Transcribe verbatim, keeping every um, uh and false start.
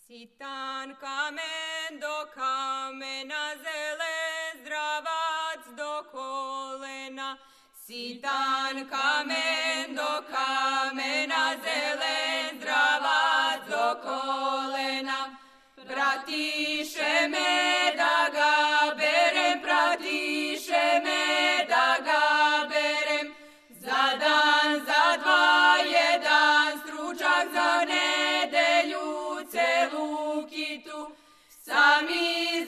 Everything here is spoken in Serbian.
Sitan kamen do kamena, zelen zdravac do kolena. Sitan kamen do kamena, zelen zdravac do kolena. Pratiše me da ga berem, pratiše me da ga berem. Za dan, za dva, jedan stručak, za nedelju celu kitu. Sami